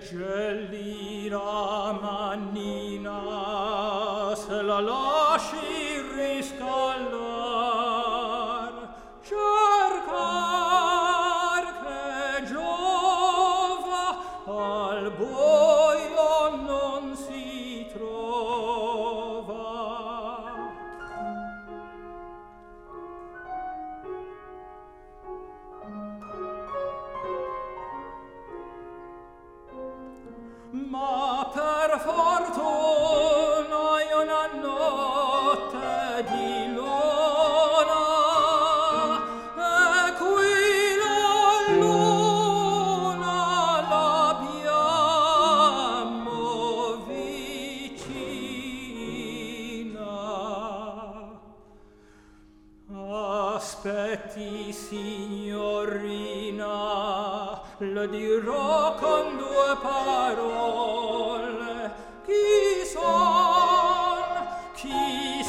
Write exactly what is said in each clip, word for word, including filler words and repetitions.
legge l'ira mannina, se la lasci riscallar, cercar che giova al buio non si trova. Ma per fortuna io una notte di luna, e qui la luna l'abbiamo vicina. Aspetti, signorina, le dirò con due parole chi son, chi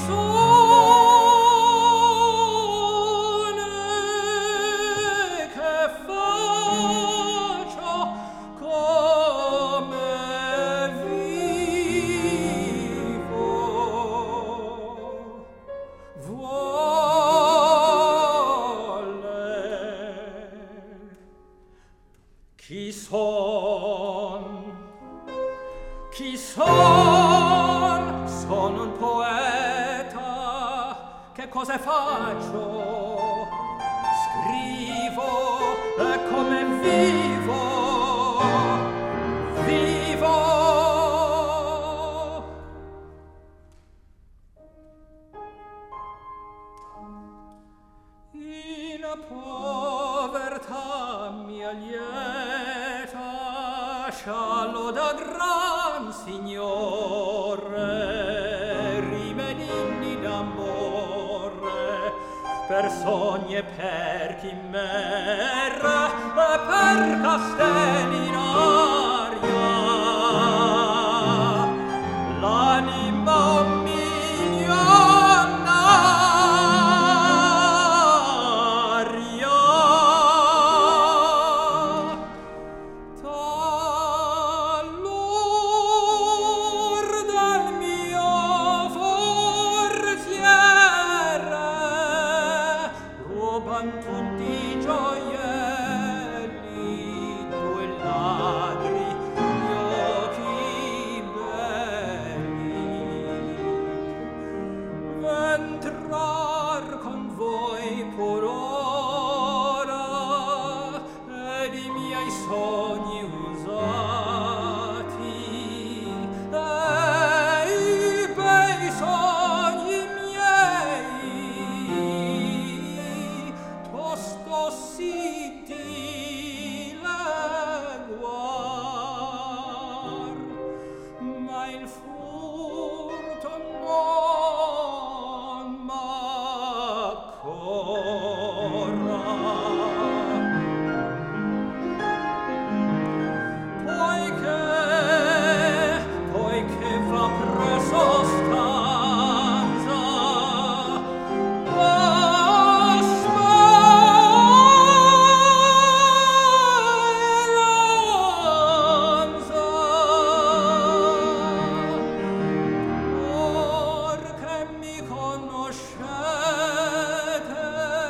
son e che faccio, come vivo. Vuole chi son? Chi son? Sono un poeta. Che cosa faccio? Scrivo. E come vivo? Vivo. In povertà mia lieta, sciallo da gran signore, rimedini d'amore, per sogni e per chimera e per castelli in aria, l'anima milionaria. Talor del mio forziere ruban tutti i gioielli, due ladri gli occhi belli. V'entrar con voi pur ora ed i miei sogni usati e i bei sogni miei tosto sitti leguar, ma il furto non m'accorra. Poiché, poiché va preso stanza, la speranza. Or che mi conoscete,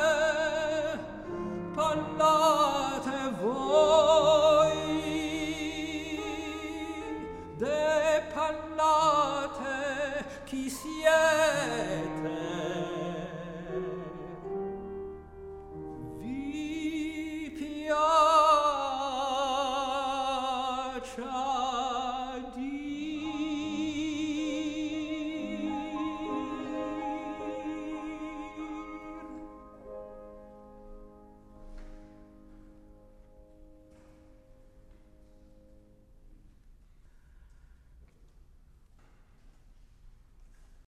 parlate voi, de parlate chi siete.